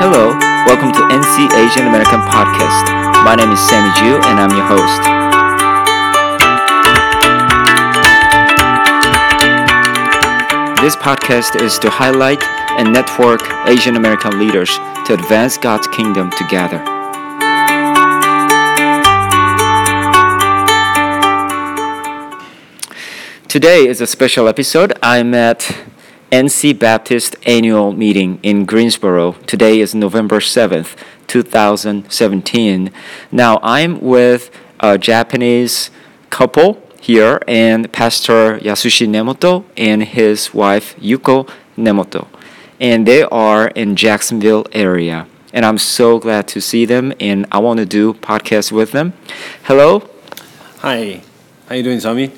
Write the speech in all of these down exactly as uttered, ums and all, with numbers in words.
Hello, welcome to N C Asian American Podcast. My name is Sammy Ju and I'm your host. This podcast is to highlight and network Asian American leaders to advance God's kingdom together. Today is a special episode. I'm at N C Baptist Annual Meeting in Greensboro. Today is November seventh, twenty seventeen. Now, I'm with a Japanese couple here and Pastor Yasushi Nemoto and his wife Yuko Nemoto. And they are in Jacksonville area. And I'm so glad to see them and I want to do podcast with them. Hello. Hi. How you doing, Sami?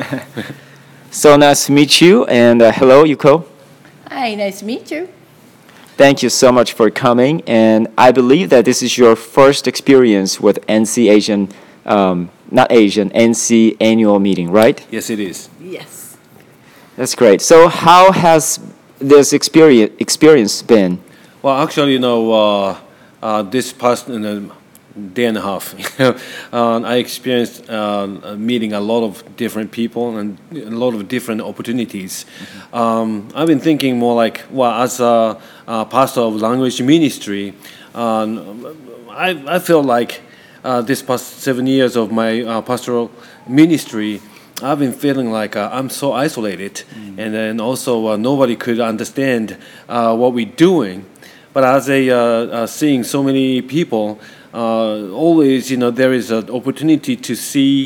So nice to meet you, and uh, hello, Yuko. Hi, nice to meet you. Thank you so much for coming, and I believe that this is your first experience with N C Asian, um, not Asian, N C annual meeting, right? Yes, it is. Yes. That's great. So how has this experience experience been? Well, actually, you know, uh, uh, this past uh, day and a half, uh, I experienced uh, meeting a lot of different people and a lot of different opportunities. Mm-hmm. Um, I've been thinking more like, well, as a, a pastor of language ministry, um, I, I feel like uh, this past seven years of my uh, pastoral ministry, I've been feeling like uh, I'm so isolated, mm-hmm. and then also uh, nobody could understand uh, what we're doing. But as a uh, uh, seeing so many people, uh, always, you know, there is an opportunity to see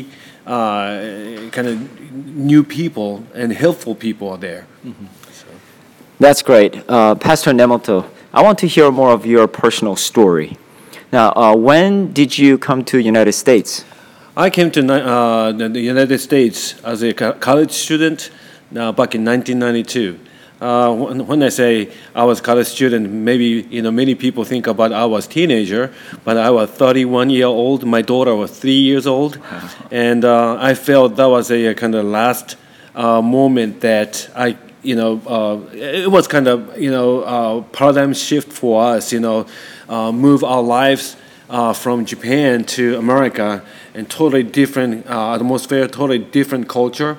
uh, kind of new people and helpful people are there. Mm-hmm. So. That's great. Uh, Pastor Nemoto, I want to hear more of your personal story. Now, uh, when did you come to the United States? I came to uh, the United States as a college student uh, back in nineteen ninety-two. Uh, when, when I say I was a college student, maybe you know many people think about I was a teenager, but I was thirty-one year old. My daughter was three years old, and uh, I felt that was a, a kind of last uh, moment that I, you know, uh, it was kind of you know uh, paradigm shift for us. You know, uh, move our lives uh, from Japan to America, and totally different uh, atmosphere, totally different culture.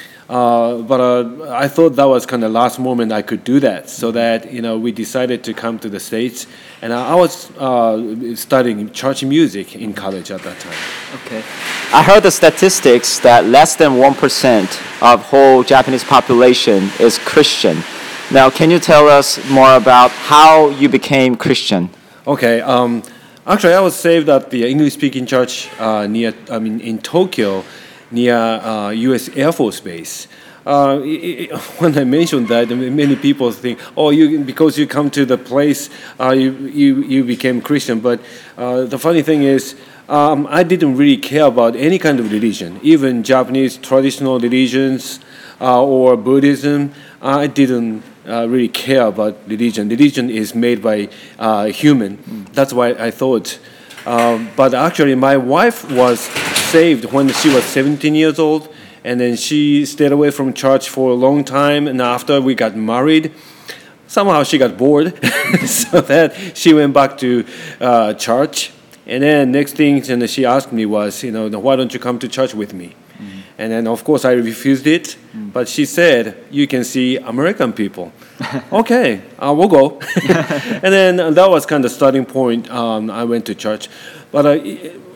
Uh, but uh, I thought that was kind of last moment I could do that, so that you know we decided to come to the States, and I, I was uh, studying church music in college at that time. Okay, I heard the statistics that less than one percent of whole Japanese population is Christian. Now, can you tell us more about how you became Christian? Okay, um, actually, I was saved at the English-speaking church uh, near, I mean, in Tokyo, near uh, U S Air Force Base. Uh, it, it, when I mentioned that, many people think, "Oh, you because you come to the place, uh, you, you you became Christian." But uh, the funny thing is, um, I didn't really care about any kind of religion, even Japanese traditional religions uh, or Buddhism. I didn't uh, really care about religion. Religion is made by uh, human. Mm. That's why I thought. Um, but actually, my wife was saved when she was seventeen years old, and then she stayed away from church for a long time. And after we got married, somehow she got bored, so that she went back to uh, church. And then next thing, and she asked me was, you know, why don't you come to church with me? Mm-hmm. And then of course I refused it, mm-hmm. but she said, you can see American people. Okay, uh, we'll go. And then uh, that was kind of starting point. Um, I went to church, but uh,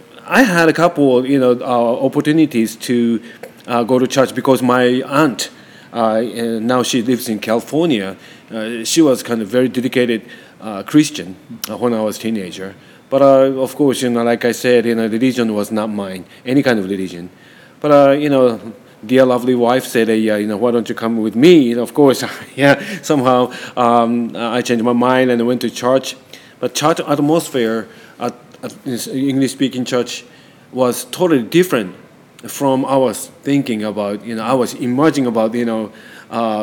I had a couple, you know, uh, opportunities to uh, go to church because my aunt, uh, now she lives in California. Uh, she was kind of very dedicated uh, Christian uh, when I was a teenager. But uh, of course, you know, like I said, you know, religion was not mine, any kind of religion. But uh, you know. Dear lovely wife said, hey, uh, you know, why don't you come with me? And of course, yeah, somehow um, I changed my mind and I went to church. But church atmosphere at, at English-speaking church was totally different from I was thinking about. You know, I was imagining about, you know, uh,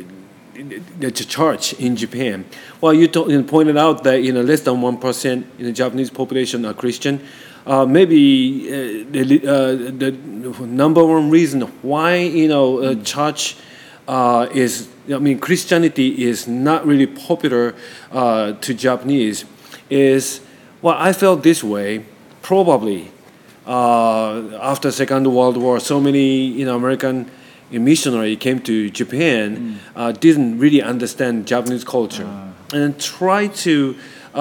the church in Japan. Well, you, to- you pointed out that, you know, less than one percent in the Japanese population are Christian. Uh, maybe uh, the, uh, the number one reason why you know uh, church uh, is I mean Christianity is not really popular uh, to Japanese is, well, I felt this way probably uh, after Second World War. So many, you know, American missionary came to Japan, mm. uh, didn't really understand Japanese culture, uh. and tried to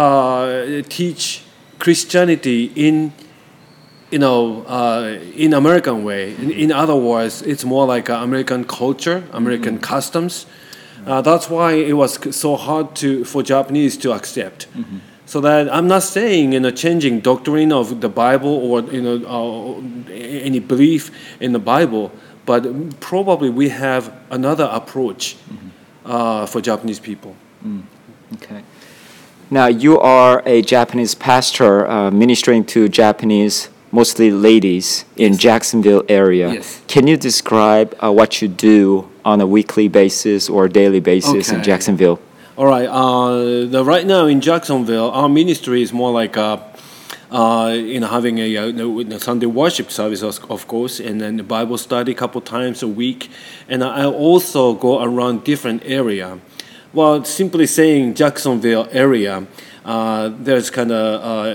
uh, teach Christianity in, you know, uh, in American way. In, in other words, it's more like uh, American culture, American mm-hmm. customs. Uh, that's why it was so hard to for Japanese to accept. Mm-hmm. So that I'm not saying, you know, changing doctrine of the Bible or, you know, uh, any belief in the Bible, but probably we have another approach mm-hmm. uh, for Japanese people. Mm. Okay. Now you are a Japanese pastor uh, ministering to Japanese, mostly ladies, in yes. Jacksonville area. Yes. Can you describe uh, what you do on a weekly basis or daily basis okay. in Jacksonville? All right. Uh, the, right now in Jacksonville, our ministry is more like uh, uh, you know, having a, a, a Sunday worship service, of course, and then the Bible study a couple times a week. And I also go around different area. Well, simply saying Jacksonville area, uh, there's kind of uh,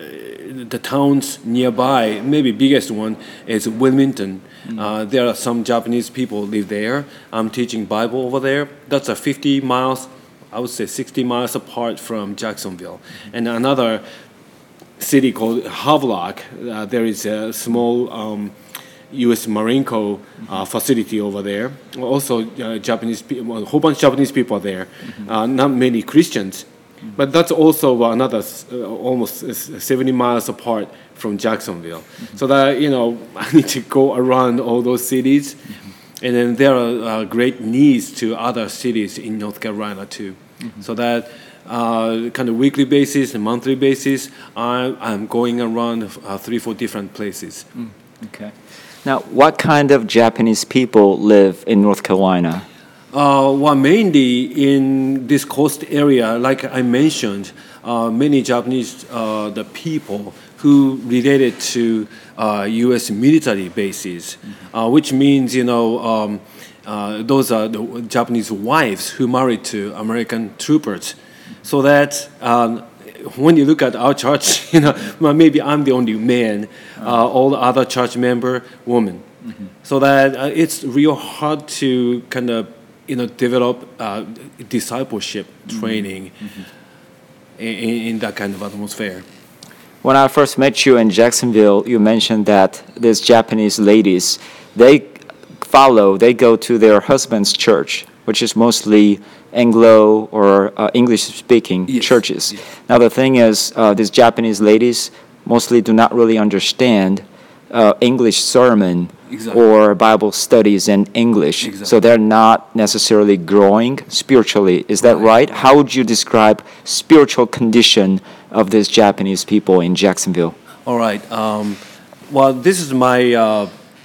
the towns nearby. Maybe biggest one is Wilmington. Mm-hmm. Uh, there are some Japanese people live there. I'm teaching Bible over there. That's a fifty miles. I would say sixty miles apart from Jacksonville. Mm-hmm. And another city called Havelock, uh, there is a small um, U S Marine Corps uh, facility over there. Also, uh, Japanese people, a whole bunch of Japanese people are there. Mm-hmm. Uh, not many Christians. Mm-hmm. But that's also another uh, almost seventy miles apart from Jacksonville. Mm-hmm. So that, you know, I need to go around all those cities. Mm-hmm. And then there are uh, great needs to other cities in North Carolina too. Mm-hmm. So that uh, kind of weekly basis and monthly basis, I, I'm going around uh, three, four different places. Mm. Okay. Now, what kind of Japanese people live in North Carolina? Uh, well, mainly in this coast area, like I mentioned, uh, many Japanese uh, the people who related to uh, U S military bases, mm-hmm. uh, which means, you know, um, uh, those are the Japanese wives who married to American troopers. Mm-hmm. So that um, when you look at our church, you know, maybe I'm the only man, uh, all the other church member, woman. Mm-hmm. So that uh, it's real hard to kind of, you know, develop uh, discipleship training mm-hmm. in, in that kind of atmosphere. When I first met you in Jacksonville, you mentioned that these Japanese ladies, they follow, they go to their husband's church, which is mostly Anglo or uh, English-speaking yes. churches. Yes. Now the thing is, uh, these Japanese ladies mostly do not really understand uh, English sermon exactly. or Bible studies in English. Exactly. So they're not necessarily growing spiritually. Is that right? right? How would you describe spiritual condition of these Japanese people in Jacksonville? All right. Um, well, this is my uh,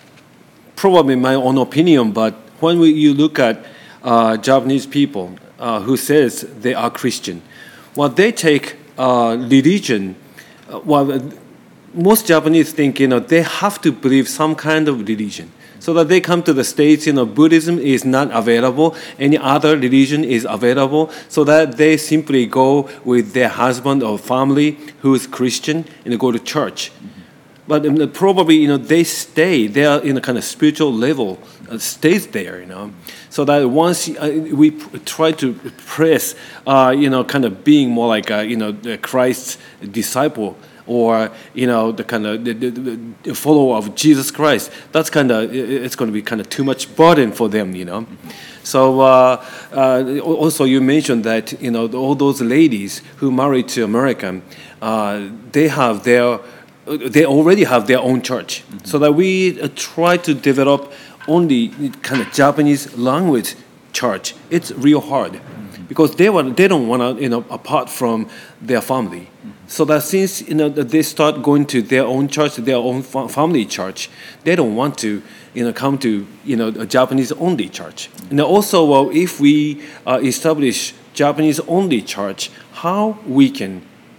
probably my own opinion, but when we, you look at uh, Japanese people uh, who says they are Christian, well, they take uh, religion. Uh, well, most Japanese think, you know, they have to believe some kind of religion. So that they come to the States, you know, Buddhism is not available, any other religion is available, so that they simply go with their husband or family who is Christian and go to church. Mm-hmm. But um, probably, you know, they stay, they are in a kind of spiritual level, uh, stays there, you know. So that once uh, we pr- try to press, uh, you know, kind of being more like, a, you know, Christ's disciple, or, you know, the kind of the, the, the follower of Jesus Christ, that's kind of, it's going to be kind of too much burden for them, you know. Mm-hmm. So uh, uh, also you mentioned that, you know, all those ladies who married to American, uh, they have their, they already have their own church. Mm-hmm. So that we uh, try to develop only kind of Japanese language church. It's real hard mm-hmm. because they want, they don't want to, you know, apart from their family. Mm-hmm. So that since, you know, they start going to their own church, their own fa- family church, they don't want to, you know, come to, you know, a Japanese-only church. And also, well, if we uh, establish Japanese-only church, how we can,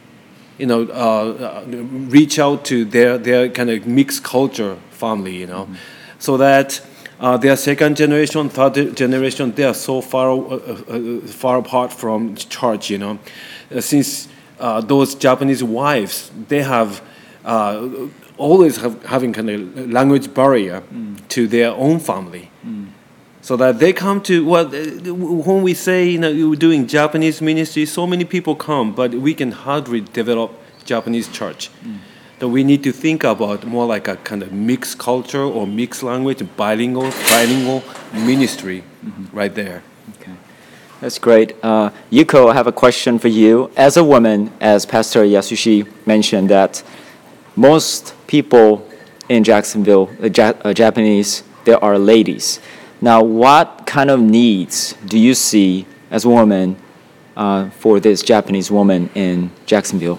you know, uh, uh, reach out to their, their kind of mixed culture family, you know, mm-hmm. so that uh, their second generation, third generation, they are so far uh, uh, far apart from church, you know, uh, since uh, those Japanese wives, they have uh, always have having kind of language barrier mm. to their own family. Mm. So that they come to, well, when we say, you know, we're doing Japanese ministry, so many people come, but we can hardly develop Japanese church. Mm. So we need to think about more like a kind of mixed culture or mixed language, bilingual, bilingual ministry mm-hmm. right there. Okay. That's great. Uh, Yuko, I have a question for you. As a woman, as Pastor Yasushi mentioned, that most people in Jacksonville, uh, ja- uh, Japanese, they are ladies. Now, what kind of needs do you see as a woman uh, for this Japanese woman in Jacksonville?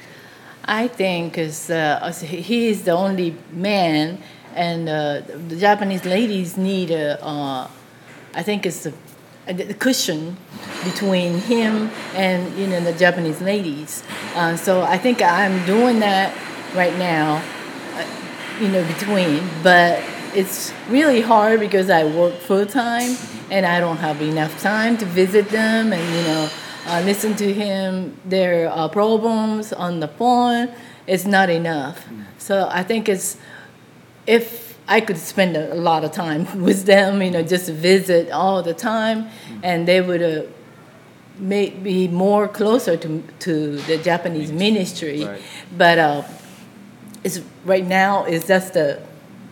I think is uh, he is the only man, and uh, the Japanese ladies need a. Uh, I think it's a, a cushion between him and you know the Japanese ladies. Uh, so I think I'm doing that right now, uh, you know, between, but. It's really hard because I work full time and I don't have enough time to visit them and you know uh, listen to him their uh, problems on the phone. It's not enough. So I think it's if I could spend a, a lot of time with them, you know, just visit all the time, and they would uh, make be more closer to to the Japanese ministry. Right. But uh, it's right now it's just the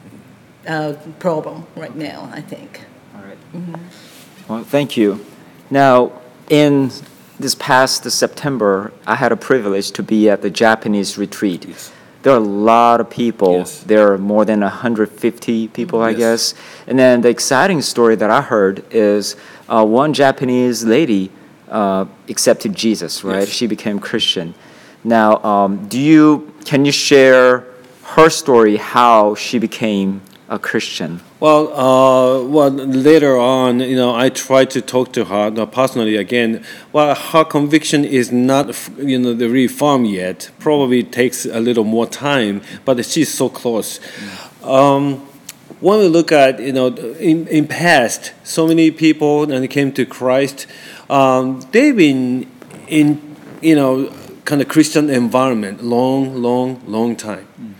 Uh, problem right now, I think. All right. Mm-hmm. Well, thank you. Now, in this past September, I had a privilege to be at the Japanese retreat. Yes. There are a lot of people. Yes. There are more than one hundred fifty people, I Yes. guess. And then the exciting story that I heard is uh, one Japanese lady uh, accepted Jesus, right? Yes. She became Christian. Now, um, do you can you share her story, how she became a Christian? Well, uh, well, later on, you know, I tried to talk to her uh, personally again. Well, her conviction is not, you know, the really firm yet. Probably takes a little more time, but she's so close. Mm. Um, when we look at, you know, in, in past, so many people and they came to Christ. Um, they've been in, you know, kind of Christian environment long, long, long time. Mm.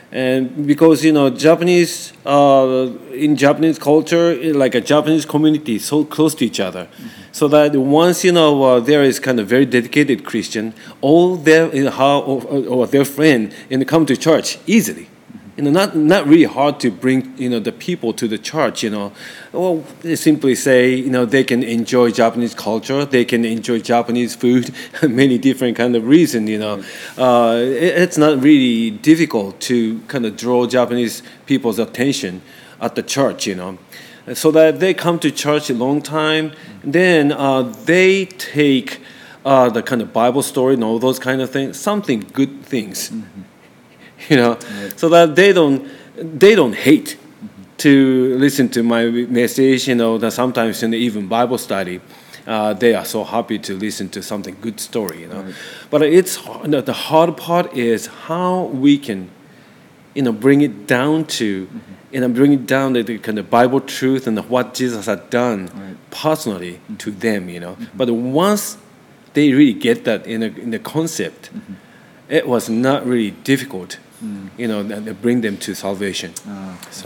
And because, you know, Japanese, uh, in Japanese culture, like a Japanese community is so close to each other. Mm-hmm. So that once, you know, uh, there is kind of very dedicated Christian, all their, you know, how, or, or their friend, and they come to church easily. You know, not not really hard to bring, you know, the people to the church, you know. Well, they simply say, you know, they can enjoy Japanese culture, they can enjoy Japanese food, many different kind of reasons, you know. Uh, it, it's not really difficult to kind of draw Japanese people's attention at the church, you know. So that they come to church a long time, then uh, they take uh, the kind of Bible story and all those kind of things, something good things. Mm-hmm. You know, right. So that they don't they don't hate mm-hmm. to listen to my message. You know, that sometimes in the even Bible study, uh, they are so happy to listen to something good story. You know, right. But it's the hard part is how we can, you know, bring it down to, mm-hmm. you know, bring it down to the kind of Bible truth and what Jesus had done right. personally mm-hmm. to them. You know, mm-hmm. but once they really get that in a, in the concept, mm-hmm. it was not really difficult. Mm. You know, that bring them to salvation. Oh. So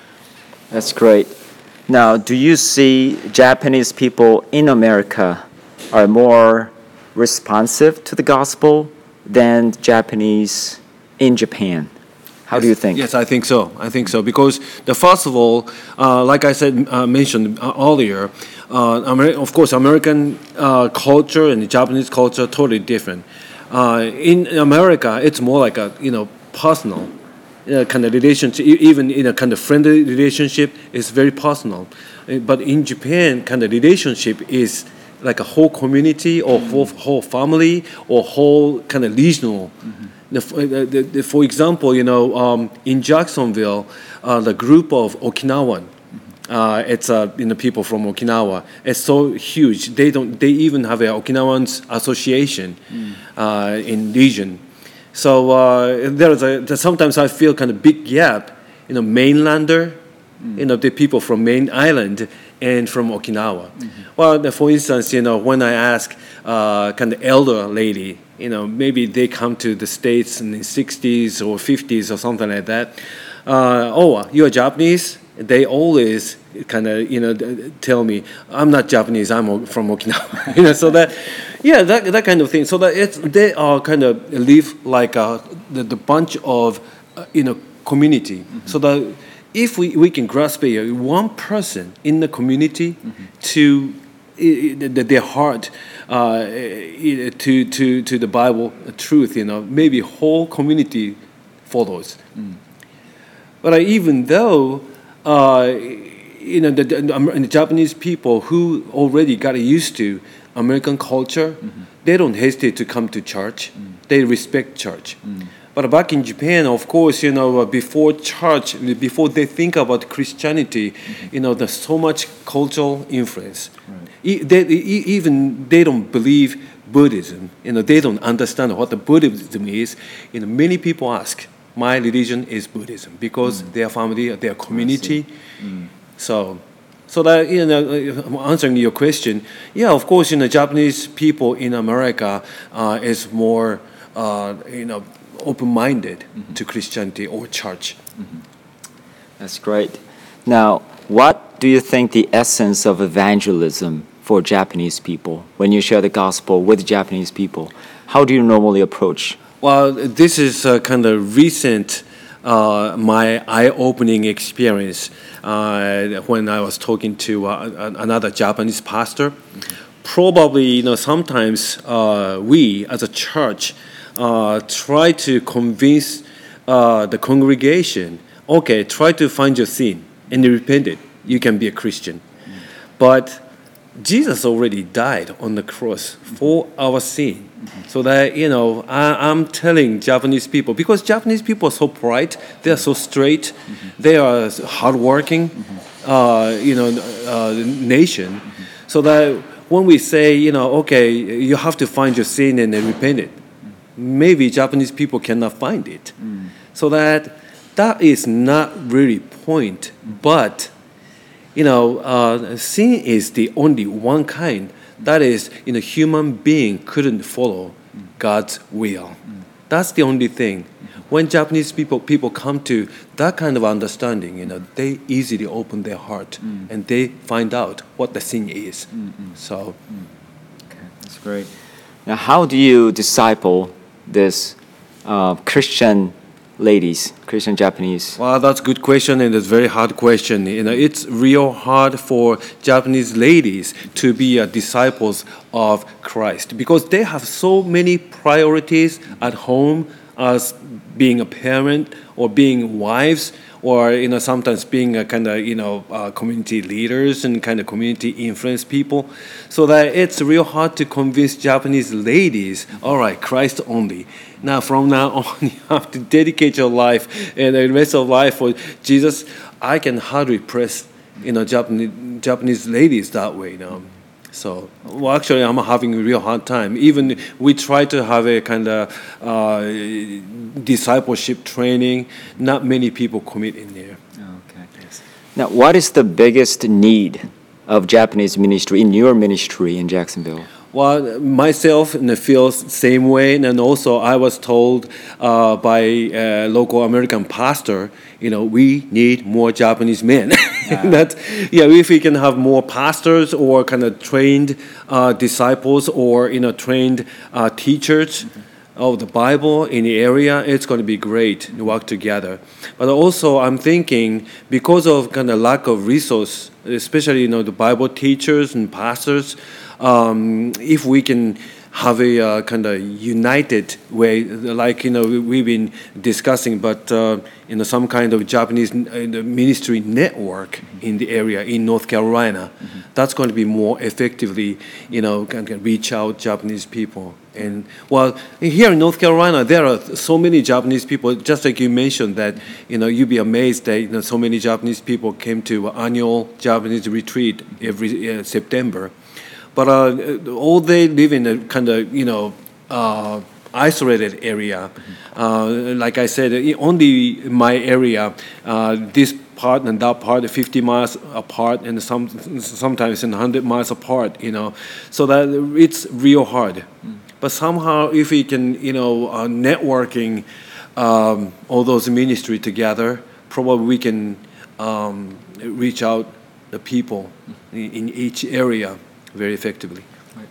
that's great. Now, do you see Japanese people in America are more responsive to the gospel than Japanese in Japan? How yes, do you think? Yes, I think so. I think so because the first of all, uh, like I said, uh, mentioned earlier, uh, Amer- of course, American uh, culture and Japanese culture are totally different. Uh, in America, it's more like a, you know, personal uh, kind of relationship, even in a kind of friendly relationship, it's very personal. Uh, but in Japan, kind of relationship is like a whole community or mm-hmm. whole, whole family or whole kind of regional. Mm-hmm. The, the, the, for example, you know, um, in Jacksonville, uh, the group of Okinawan, uh, it's uh, you know people from Okinawa. It's so huge. They don't. They even have an Okinawans association mm. uh, in region. So uh, there's a sometimes I feel kind of big gap, you know, mainlander, mm. you know, the people from main island and from Okinawa. Mm-hmm. Well, for instance, you know, when I ask uh, kind of elder lady you know, maybe they come to the States in the sixties or fifties or something like that. Uh, oh, you're Japanese? They always kind of, you know, tell me, I'm not Japanese, I'm from Okinawa. You know, so that, yeah, that that kind of thing. So that it's, they are kind of live like a, the, the bunch of, uh, you know, community. Mm-hmm. So that if we, we can grasp it, one person in the community mm-hmm. to uh, their heart uh, to, to, to the Bible truth, you know, maybe whole community follows. Mm. But uh, even though, uh, you know, the, the, the Japanese people who already got used to American culture, mm-hmm. they don't hesitate to come to church. Mm. They respect church. Mm. But back in Japan, of course, you know, before church, before they think about Christianity, mm-hmm. you know, there's so much cultural influence. Right. E- they, e- even they don't believe Buddhism. You know, they don't understand what the Buddhism is. You know, many people ask, my religion is Buddhism because mm. their family, their community. Mm. So, so that, you know, answering your question, yeah, of course, you know, Japanese people in America uh, is more, uh, you know, open-minded mm-hmm. to Christianity or church. Mm-hmm. That's great. Now, what do you think the essence of evangelism for Japanese people when you share the gospel with Japanese people? How do you normally approach? Well, this is a kind of recent, uh, my eye-opening experience uh, when I was talking to uh, another Japanese pastor. Mm-hmm. Probably, you know, sometimes uh, we as a church Uh, try to convince uh, the congregation, okay, try to find your sin and repent it. You can be a Christian. Mm. But Jesus already died on the cross for our sin. Mm-hmm. So that, you know, I, I'm telling Japanese people, because Japanese people are so polite, they are so straight, mm-hmm. they are hardworking, mm-hmm. uh, you know, uh, nation. Mm-hmm. So that when we say, you know, okay, you have to find your sin and then repent it, maybe Japanese people cannot find it. Mm. So that that is not really point. But, you know, uh, sin is the only one kind that is, you know, human being couldn't follow mm. God's will. Mm. That's the only thing. Mm-hmm. When Japanese people people come to that kind of understanding, you know, they easily open their heart mm. and they find out what the sin is. Mm-hmm. So, mm. Okay, that's great. Now, how do you disciple this uh, Christian ladies, Christian Japanese? Well, that's a good question, and it's a very hard question. You know, it's real hard for Japanese ladies to be uh, disciples of Christ because they have so many priorities at home as being a parent or being wives, or, you know, sometimes being a kind of, you know, uh, community leaders and kind of community influence people. So that it's real hard to convince Japanese ladies, all right, Christ only. Now, from now on, you have to dedicate your life and the rest of life for Jesus. I can hardly press, you know, Japanese, Japanese ladies that way, you know. So, well, actually, I'm having a real hard time. Even we try to have a kind of uh, discipleship training. Not many people commit in there. Okay. Yes. Now, what is the biggest need of Japanese ministry in your ministry in Jacksonville? Well, myself in the field, same way, and also I was told uh, by a local American pastor, you know, we need more Japanese men. Yeah. That, yeah, if we can have more pastors or kind of trained uh, disciples or, you know, trained uh, teachers mm-hmm. of the Bible in the area, it's going to be great to work together. But also, I'm thinking because of kind of lack of resource, especially, you know, the Bible teachers and pastors. Um, if we can have a uh, kind of united way, like, you know, we've been discussing, but uh, you know, some kind of Japanese ministry network mm-hmm. in the area in North Carolina, mm-hmm. that's going to be more effectively, you know, can, can reach out Japanese people. And well, here in North Carolina, there are so many Japanese people. Just like you mentioned, that, you know, you'd be amazed that, you know, so many Japanese people came to annual Japanese retreat every uh, September. But uh, all they live in a kind of, you know, uh, isolated area. Uh, like I said, only my area, uh, this part and that part, fifty miles apart, and some sometimes one hundred miles apart, you know. So that it's real hard. But somehow, if we can, you know, uh, networking um, all those ministry together, probably we can um, reach out the people in, in each area very effectively.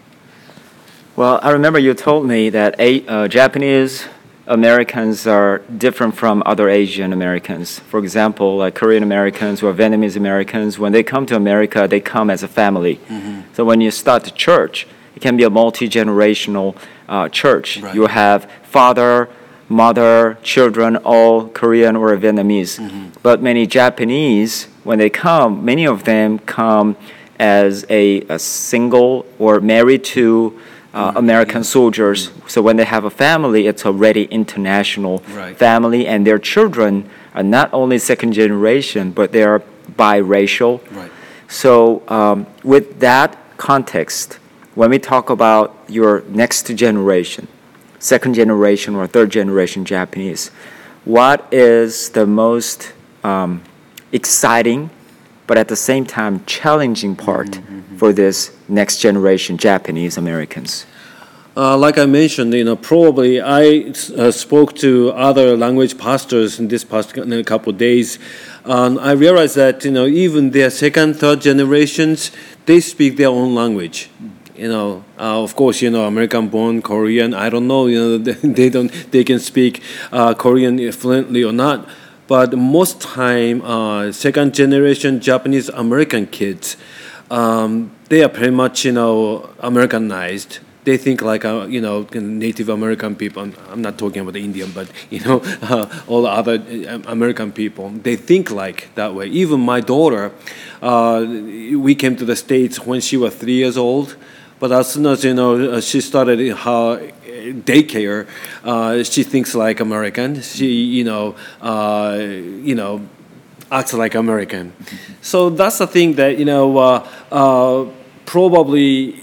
Well, I remember you told me that a, uh, Japanese Americans are different from other Asian Americans. For example, like Korean Americans or Vietnamese Americans, when they come to America, they come as a family. Mm-hmm. So when you start the church, it can be a multi-generational uh, church. Right. You have father, mother, children, all Korean or Vietnamese. Mm-hmm. But many Japanese, when they come, many of them come as a, a single or married to Uh, American soldiers. So when they have a family, it's already international right. family, and their children are not only second generation, but they are biracial. Right. So um, with that context, when we talk about your next generation, second generation or third generation Japanese, what is the most um, exciting but at the same time challenging part mm-hmm. for this next generation Japanese Americans? Uh, like I mentioned, you know, probably I uh, spoke to other language pastors in this past couple of days, and I realized that, you know, even their second, third generations, they speak their own language. You know, uh, of course, you know, American-born Korean. I don't know, you know, they don't, they can speak uh, Korean fluently or not. But most time, uh, second generation Japanese American kids, um, they are pretty much, you know, Americanized. They think like, uh, you know, Native American people. I'm, I'm not talking about the Indian, but, you know, uh, all the other American people. They think like that way. Even my daughter, uh, we came to the States when she was three years old. But as soon as, you know, she started her daycare, uh, she thinks like American. She, you know, uh, you know, acts like American. Mm-hmm. So that's the thing that, you know, uh, uh, probably,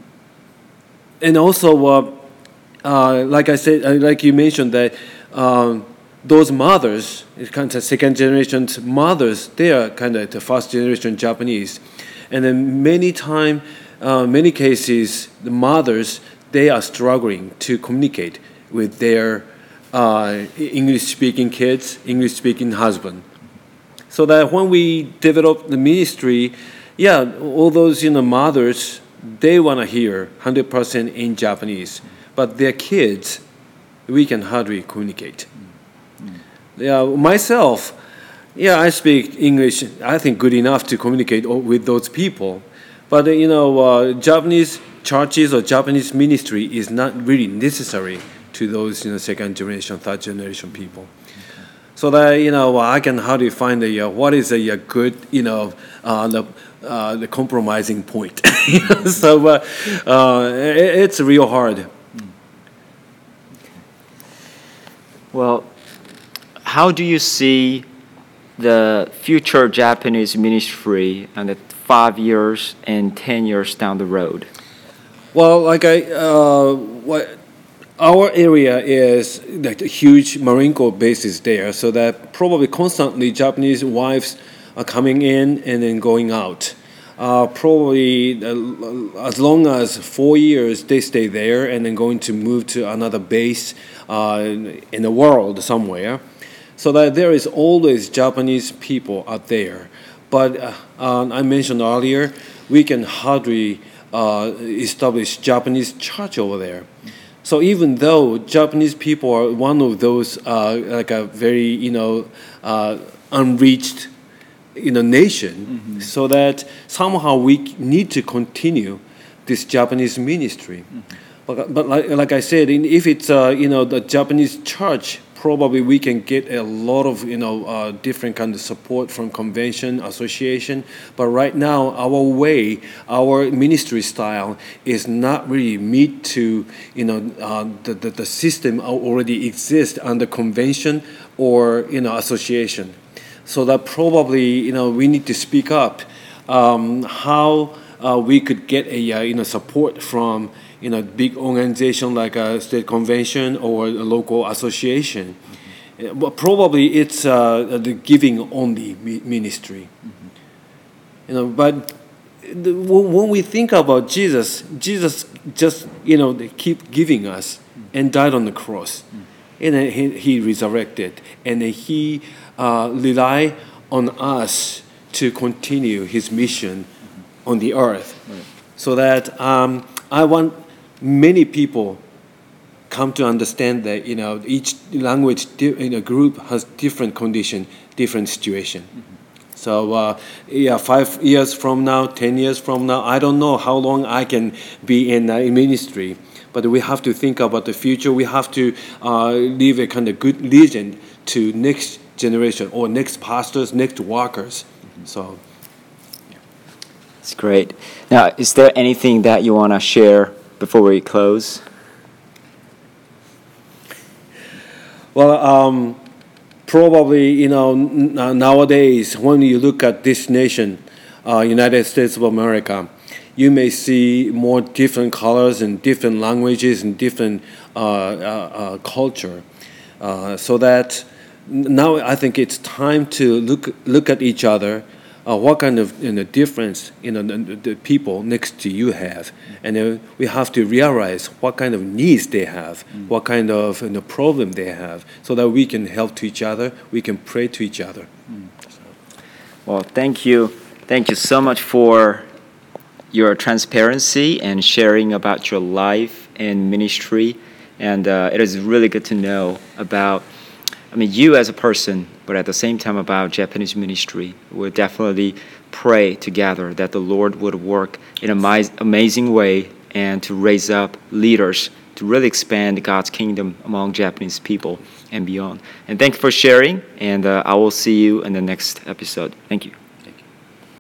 and also, uh, uh, like I said, uh, like you mentioned that um, those mothers, kind of second generation mothers, they are kind of the first generation Japanese, and then many time. Uh, many cases, the mothers, they are struggling to communicate with their uh, English-speaking kids, English-speaking husband. So that when we develop the ministry, yeah, all those, you know, mothers, they want to hear one hundred percent in Japanese, but their kids, we can hardly communicate. Mm-hmm. Yeah, myself, yeah, I speak English, I think, good enough to communicate with those people. But, you know, uh, Japanese churches or Japanese ministry is not really necessary to those, you know, second generation, third generation people. Okay. So that, you know, I can hardly find a, uh, what is a, a good, you know, uh, the, uh, the compromising point. So uh, uh, it, it's real hard. Well, how do you see the future Japanese ministry and the five years and ten years down the road? Well, like I, uh, what our area is like a huge Marine Corps bases there, so that probably constantly Japanese wives are coming in and then going out. Uh, probably uh, as long as four years they stay there and then going to move to another base uh, in the world somewhere. So that there is always Japanese people out there. But uh, uh, I mentioned earlier, we can hardly uh, establish Japanese church over there. So even though Japanese people are one of those uh, like a very, you know, uh, unreached, you know, nation, mm-hmm. so that somehow we need to continue this Japanese ministry. Mm-hmm. But but like, like I said, if it's uh, you know, the Japanese church, probably we can get a lot of, you know, uh, different kind of support from convention, association. But right now, our way, our ministry style is not really meet to, you know, uh, the, the, the system already exists under convention or, you know, association. So that probably, you know, we need to speak up um, how uh, we could get a, uh, you know, support from, you know, big organization like a state convention or a local association. Mm-hmm. But probably it's uh, the giving only ministry. Mm-hmm. You know, but the, when we think about Jesus, Jesus just, you know, they keep giving us and died on the cross. And then he, he resurrected. And then he uh, relied on us to continue his mission on the earth. Right. So that um, I want many people come to understand that, you know, each language in a group has different condition, different situation. Mm-hmm. So uh, yeah, five years from now, ten years from now, I don't know how long I can be in, uh, in ministry, but we have to think about the future. We have to uh, leave a kind of good legend to next generation or next pastors, next workers. Mm-hmm. So. It's great. Now, is there anything that you want to share before we close? Well, um, probably, you know, n- nowadays, when you look at this nation, uh, United States of America, you may see more different colors and different languages and different uh, uh, uh, culture. Uh, so that now I think it's time to look look at each other. Uh, what kind of, you know, difference, you know, the, the people next to you have, and then we have to realize what kind of needs they have, mm. what kind of, you know, problem they have, so that we can help to each other, we can pray to each other. Mm. So. Well, thank you, thank you so much for your transparency and sharing about your life and ministry, and uh, it is really good to know about, I mean, you as a person, but at the same time about Japanese ministry. We'll definitely pray together that the Lord would work in an ama- amazing way and to raise up leaders to really expand God's kingdom among Japanese people and beyond. And thank you for sharing, and uh, I will see you in the next episode. Thank you.